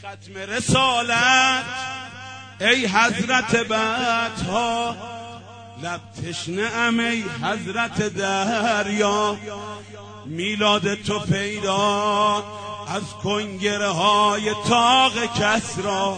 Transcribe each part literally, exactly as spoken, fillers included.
ختم رسالت ای حضرت بطها، لب تشنه ام ای حضرت دریا. میلاد تو پیدا از کنگره های طاق کسری.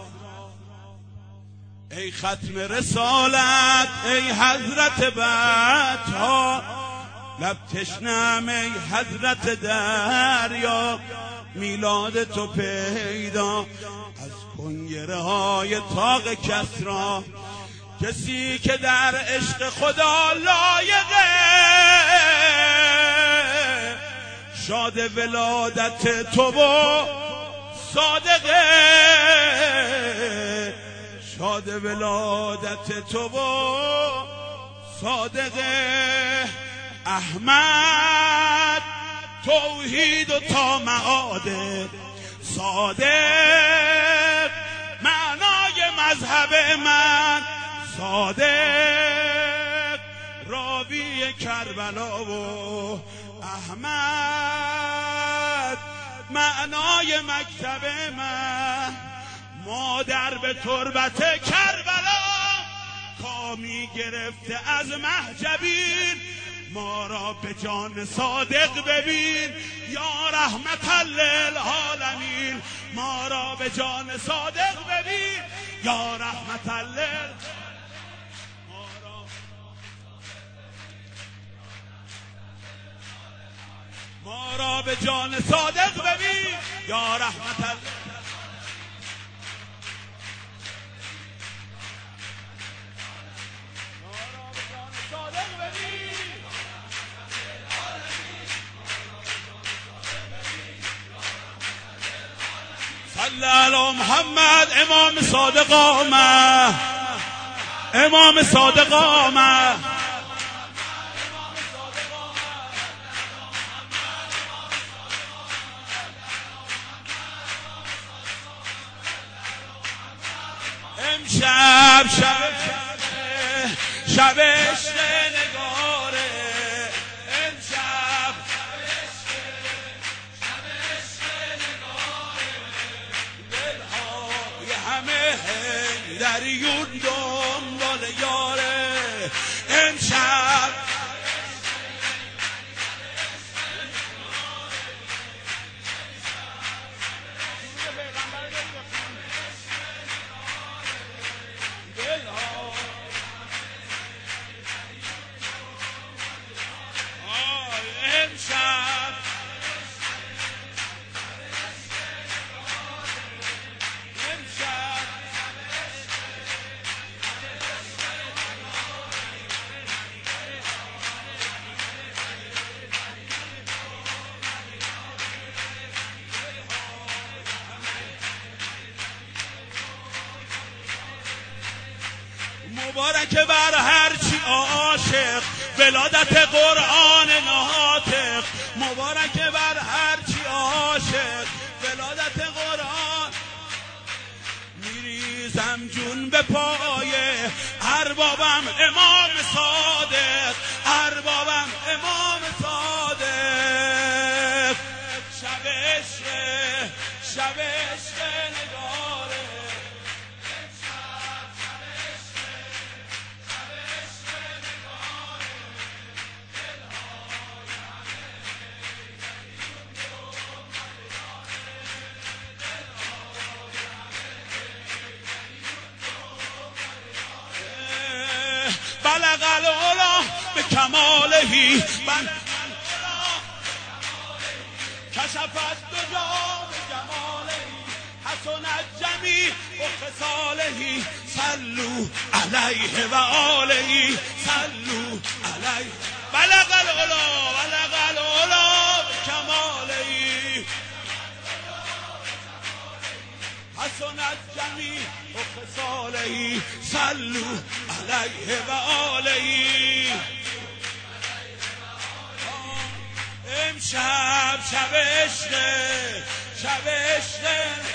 ای ختم رسالت ای حضرت بطها، لب تشنه ام ای حضرت دریا. میلاد تو پیدا از کنگره های طاق کسری. کسی که در عشق خدا لایقه، شاد ولادت تو و صادقه. شاد ولادت تو و صادقه. احمد توحید و تا معاده صادق، معنای مذهب من صادق. راوی کربلا و احمد، معنای مکتب من. مادر به تربت کربلا کامی گرفته از محجبین. ما را به جان صادق ببین یا رحمت للعالمین. ما را به جان صادق ببین یا رحمت للعالمین. ما را به جان صادق ببین یا رحمت للعالمین. صلی علی محمد. امام صادق آمد، امام صادق آمد. امشب شب شب عشق نگاره. امشب دریون دنبال یاره. امشب مبارک بر هرچی عاشق ولادت قرآن ناطق. مبارک بر هرچی عاشق ولادت قرآن. میریزم جون به پایه اربابم امام صادق. اربابم امام صادق. شب عشق شب عشق نگاره. بلغ العلا به کمالهی کشفت دجا به جمالهی حسنت جمیع و خصالهی. صلو علیه و آلهی صلو علیه. بلغ العلا بلغ العلا به کمالهی حسنت جمیع و خصالهی. صلو علیه و آلهی. امشب شب عشق شب عشق